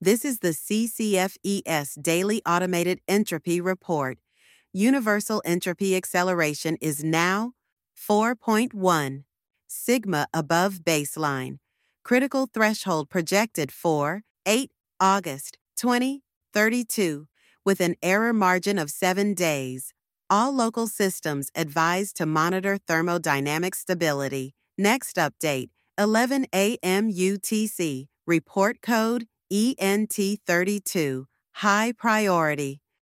This is the CCFES Daily Automated Entropy Report. Universal entropy acceleration is now 4.1, sigma above baseline. Critical threshold projected for 8 August 2032, with an error margin of 7 days. All local systems advised to monitor thermodynamic stability. Next update, 11 a.m. UTC, report code ENT32, high priority.